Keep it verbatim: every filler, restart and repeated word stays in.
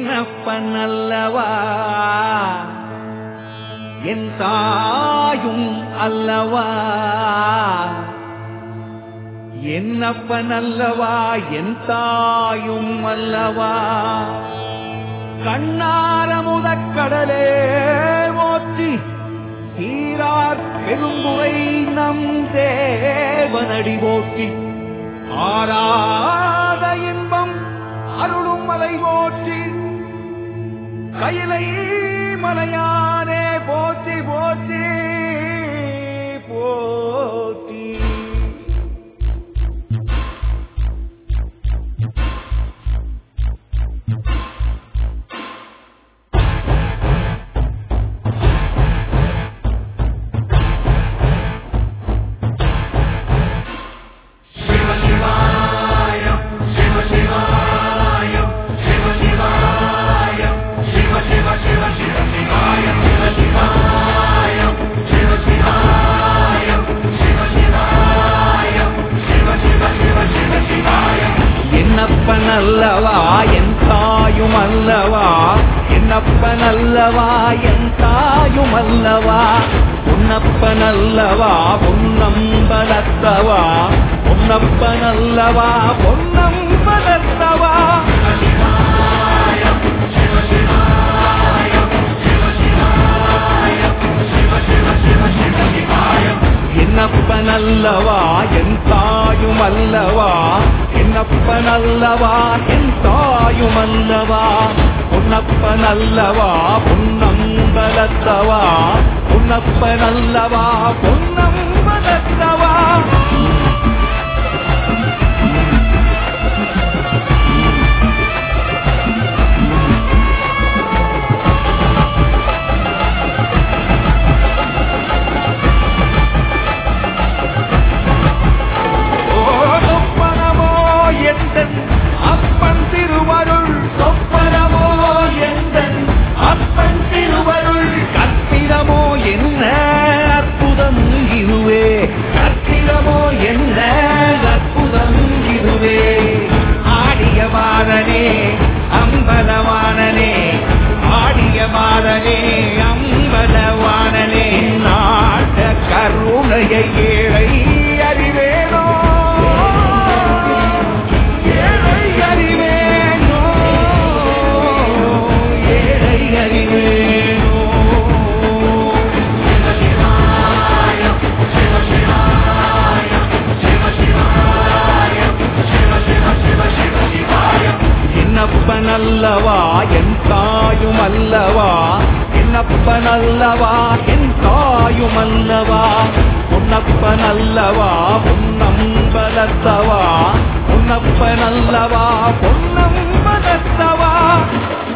என்னப்பன் அல்லவா என் தாயும் அல்லவா என்னப்பன் அல்லவா என் தாயும் அல்லவா கண்ணார முதக்கடலே ஓற்றி சீரார் பெரும்புரை நம் தேவனடி போற்றி ஆராத இன்பம் அருளும் மலை போற்றி கையிலை மலையானே போற்றி போற்றி போற்றி என்னப்பன் அல்லவா என் தாயும் அல்லவா என்னப்பன் அல்லவா என் தாயும் அல்லவா பொன்னப்பன் அல்லவா பொன்னம்பலத்தவா பொன்னப்பன் அல்லவா பொன்னம்பலத்தவா என்னப்பன் அல்லவா என் தாயும் அல்லவா என்னப்பன் அல்லவா என் தாயும் அல்லவா பொன்னப்பன் அல்லவா பொன்னம்பலத்தவா பொன்னப்பன் அல்லவா பொன்னம்பலத்தவா அப்பன் திருவருள் சொப்பனமோ எந்தன் அப்பன் திருவருள் கற்பிதமோ என்ன அற்புதம் இதுவே கற்பிதமோ என்ன அற்புதம் இதுவே ஆடிய மாதனே அம்பலவானனே ஆடிய மாதனே அம்பலவானனே நாட்ட கருணையை ஏழை அறிவேனோ என்னப்பன் அல்லவா என் தாயும் அல்லவா என்னப்பன் அல்லவா என் தாயும் அல்லவா பொன்னப்பன் அல்லவா பொன்னம்பலத்தவா பொன்னப்பன் அல்லவா பொன்னம்பலத்தவா